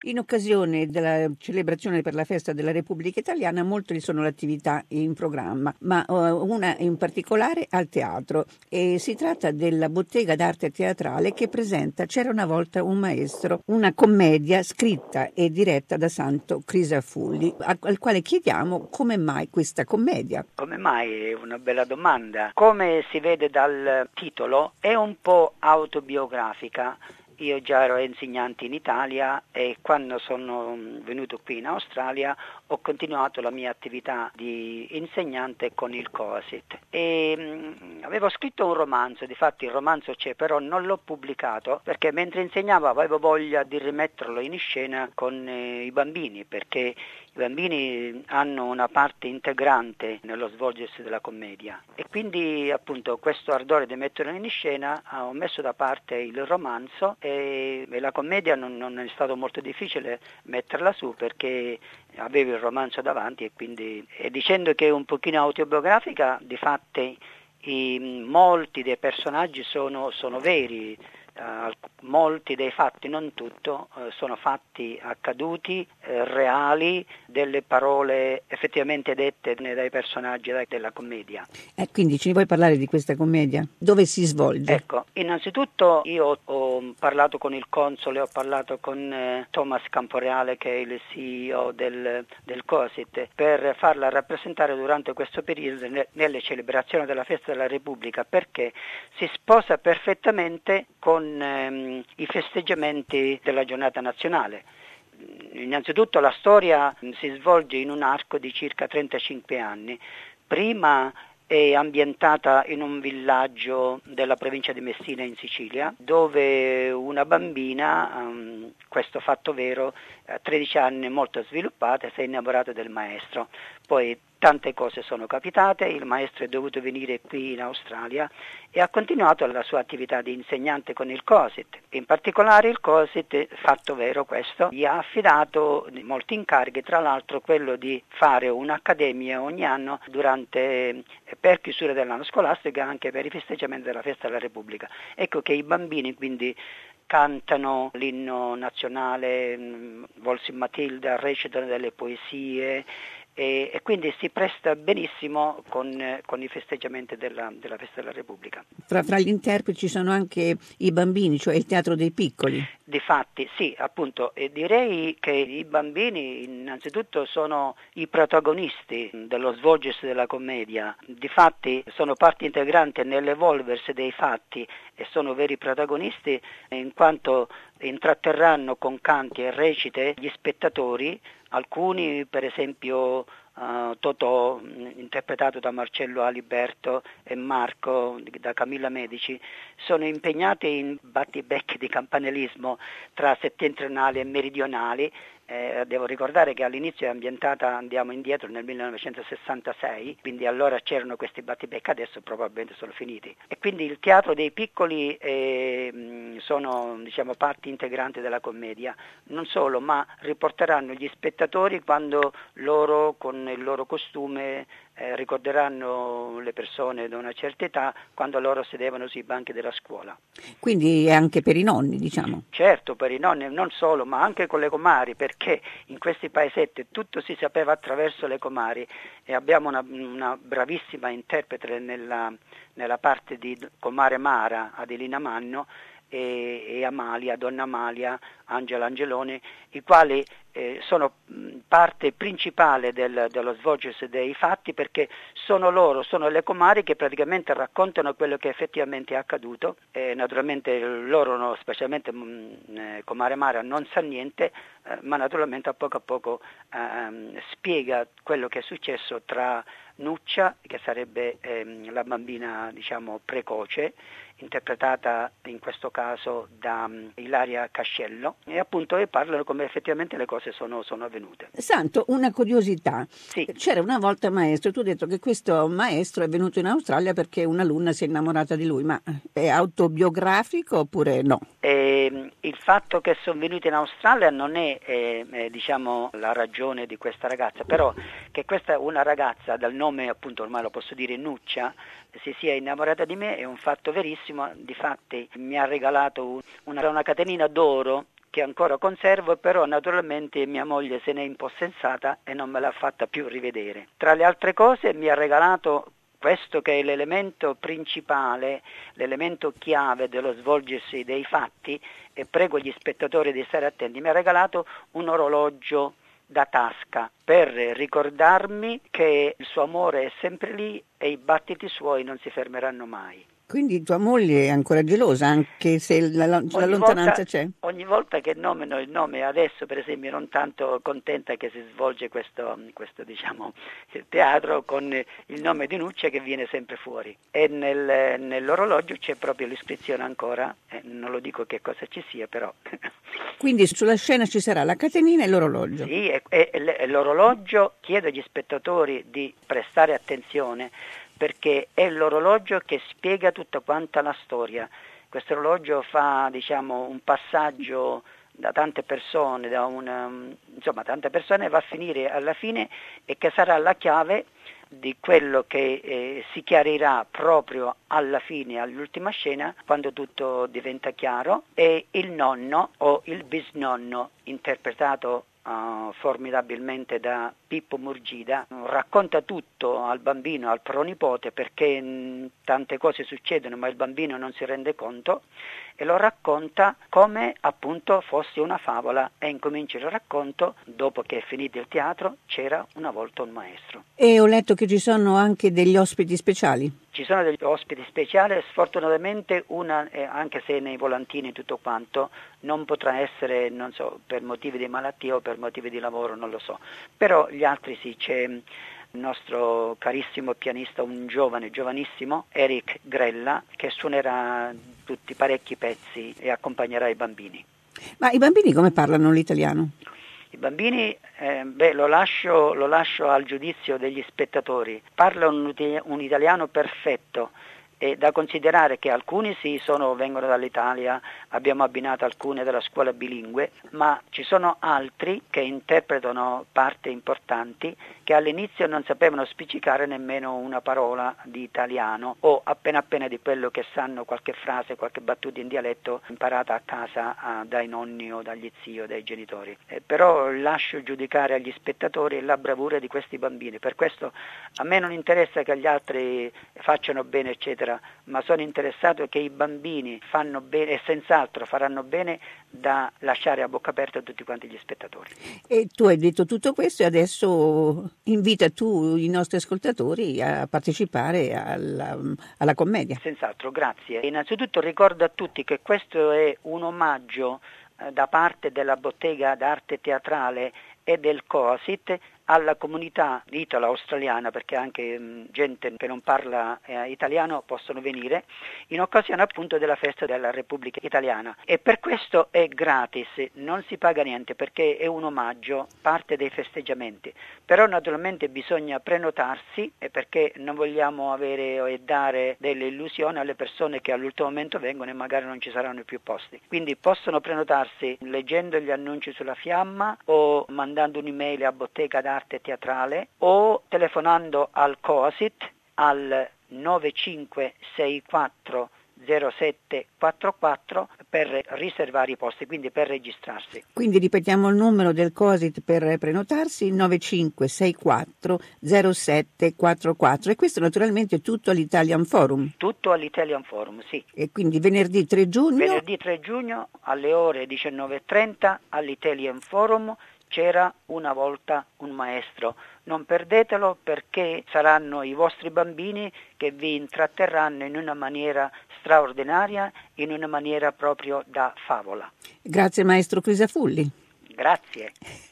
In occasione della celebrazione per la festa della Repubblica Italiana, molte sono le attività in programma, ma una in particolare al teatro. E si tratta della bottega d'arte teatrale che presenta C'era una volta un maestro, una commedia scritta e diretta da Santo Crisafulli, al quale chiediamo come mai questa commedia. Come mai? È una bella domanda. Come si vede dal titolo, è un po' autobiografica. Io già ero insegnante in Italia e quando sono venuto qui in Australia ho continuato la mia attività di insegnante con il COASIT e avevo scritto un romanzo, difatti il romanzo c'è, però non l'ho pubblicato perché mentre insegnavo avevo voglia di rimetterlo in scena con i bambini, perché i bambini hanno una parte integrante nello svolgersi della commedia e quindi appunto questo ardore di metterlo in scena ho messo da parte il romanzo e la commedia non è stato molto difficile metterla su perché avevo il romanzo davanti e quindi dicendo che è un pochino autobiografica, difatti molti dei personaggi sono veri. Molti dei fatti, non tutto, sono fatti accaduti, reali, delle parole effettivamente dette dai personaggi della commedia. Quindi ci vuoi parlare di questa commedia? Dove si svolge? Ecco, innanzitutto io ho parlato con il console, ho parlato con Thomas Camporeale che è il CEO del COSIT per farla rappresentare durante questo periodo nelle celebrazioni della festa della Repubblica, perché si sposa perfettamente con i festeggiamenti della giornata nazionale. Innanzitutto la storia si svolge in un arco di circa 35 anni. Prima è ambientata in un villaggio della provincia di Messina in Sicilia, dove una bambina, questo fatto vero, a 13 anni molto sviluppata, si è innamorata del maestro. Poi tante cose sono capitate, il maestro è dovuto venire qui in Australia e ha continuato la sua attività di insegnante con il COSIT. In particolare il COSIT, fatto vero questo, gli ha affidato molti incarichi, tra l'altro quello di fare un'accademia ogni anno per chiusura dell'anno scolastico e anche per i festeggiamenti della festa della Repubblica. Ecco che i bambini quindi cantano l'inno nazionale, Volsi Matilda, recitano delle poesie e quindi si presta benissimo con i festeggiamenti della festa della Repubblica. Fra gli interpreti ci sono anche i bambini, cioè il teatro dei piccoli. Difatti sì, appunto, e direi che i bambini innanzitutto sono i protagonisti dello svolgersi della commedia, difatti sono parte integrante nell'evolversi dei fatti e sono veri protagonisti in quanto intratterranno con canti e recite gli spettatori, alcuni per esempio Totò, interpretato da Marcello Aliberto, e Marco da Camilla Medici, sono impegnati in battibecchi di campanilismo tra settentrionali e meridionali. Devo ricordare che all'inizio è ambientata, andiamo indietro, nel 1966, quindi allora c'erano questi battibecchi, adesso probabilmente sono finiti. E quindi il teatro dei piccoli sono parte integrante della commedia, non solo, ma riporteranno gli spettatori quando loro con il loro costume ricorderanno le persone di una certa età quando loro sedevano sui banchi della scuola. Quindi è anche per i nonni, diciamo. Certo, per i nonni, non solo, ma anche con le comari, perché in questi paesetti tutto si sapeva attraverso le comari e abbiamo una bravissima interprete nella parte di comare Mara, Adelina Manno, e Amalia, Donna Amalia, Angela Angeloni, i quali sono parte principale dello svolgersi dei fatti, perché sono le comari che praticamente raccontano quello che effettivamente è accaduto. Naturalmente loro, specialmente comare Mara, non sa niente, ma naturalmente a poco spiega quello che è successo tra Nuccia, che sarebbe la bambina precoce, interpretata in questo caso da Ilaria Cascello, e appunto parlano come effettivamente le cose sono avvenute. Santo, una curiosità. Sì. C'era una volta un maestro, tu hai detto che questo maestro è venuto in Australia perché un'alunna si è innamorata di lui, ma è autobiografico oppure no? Il fatto che sono venuti in Australia non è la ragione di questa ragazza, però che questa è una ragazza dal nome, appunto ormai lo posso dire, Nuccia, si sia innamorata di me è un fatto verissimo. Difatti mi ha regalato una catenina d'oro che ancora conservo, però naturalmente mia moglie se n'è impossessata e non me l'ha fatta più rivedere. Tra le altre cose mi ha regalato questo che è l'elemento principale, l'elemento chiave dello svolgersi dei fatti, e prego gli spettatori di stare attenti, mi ha regalato un orologio da tasca per ricordarmi che il suo amore è sempre lì e i battiti suoi non si fermeranno mai. Quindi tua moglie è ancora gelosa, anche se la lontananza c'è? Ogni volta che nomino il nome, adesso per esempio non tanto contenta che si svolge questo diciamo, teatro con il nome di Nuccia che viene sempre fuori. E nell'orologio c'è proprio l'iscrizione ancora, non lo dico che cosa ci sia però. Quindi sulla scena ci sarà la catenina e l'orologio. Sì, e l'orologio, chiedo agli spettatori di prestare attenzione, perché è l'orologio che spiega tutta quanta la storia. Questo orologio fa, diciamo, un passaggio da tante persone, tante persone, va a finire alla fine e che sarà la chiave di quello che si chiarirà proprio alla fine, all'ultima scena, quando tutto diventa chiaro, e il nonno o il bisnonno, interpretato formidabilmente da Pippo Murgida, racconta tutto al bambino, al pronipote, perché tante cose succedono ma il bambino non si rende conto, e lo racconta come appunto fosse una favola, e incomincia il racconto dopo che è finito il teatro: c'era una volta un maestro. E ho letto che ci sono anche degli ospiti speciali. Ci sono degli ospiti speciali, sfortunatamente anche se nei volantini tutto quanto, non potrà essere, non so, per motivi di malattia o per motivi di lavoro, non lo so. Però gli altri sì, c'è il nostro carissimo pianista, un giovanissimo, Eric Grella, che suonerà tutti parecchi pezzi e accompagnerà i bambini. Ma i bambini come parlano l'italiano? I bambini, lo lascio al giudizio degli spettatori. Parlano un italiano perfetto, e da considerare che alcuni vengono dall'Italia, abbiamo abbinato alcune della scuola bilingue, ma ci sono altri che interpretano parti importanti che all'inizio non sapevano spiccicare nemmeno una parola di italiano, o appena di quello che sanno, qualche frase, qualche battuta in dialetto imparata a casa dai nonni o dagli zii o dai genitori. Però lascio giudicare agli spettatori la bravura di questi bambini. Per questo a me non interessa che gli altri facciano bene eccetera, ma sono interessato che i bambini fanno bene, e senz'altro faranno bene, da lasciare a bocca aperta a tutti quanti gli spettatori. E tu hai detto tutto questo e adesso invita tu i nostri ascoltatori a partecipare alla commedia. Senz'altro, grazie. Innanzitutto ricordo a tutti che questo è un omaggio da parte della Bottega d'Arte Teatrale e del COASIT alla comunità italo-australiana, perché anche gente che non parla italiano possono venire, in occasione appunto della festa della Repubblica Italiana, e per questo è gratis, non si paga niente perché è un omaggio, parte dei festeggiamenti. Però naturalmente bisogna prenotarsi, perché non vogliamo avere e dare delle illusioni alle persone che all'ultimo momento vengono e magari non ci saranno più posti. Quindi possono prenotarsi leggendo gli annunci sulla fiamma, o mandando un'email a Bottega d'Arte Teatrale, o telefonando al COASIT al 9564 0744 per riservare i posti, quindi per registrarsi. Quindi ripetiamo il numero del COASIT per prenotarsi: 9564 0744, e questo naturalmente è tutto all'Italian Forum. Tutto all'Italian Forum, sì. E quindi venerdì 3 giugno? Venerdì 3 giugno alle ore 19:30 all'Italian Forum. C'era una volta un maestro. Non perdetelo, perché saranno i vostri bambini che vi intratterranno in una maniera straordinaria, in una maniera proprio da favola. Grazie maestro Crisafulli. Grazie.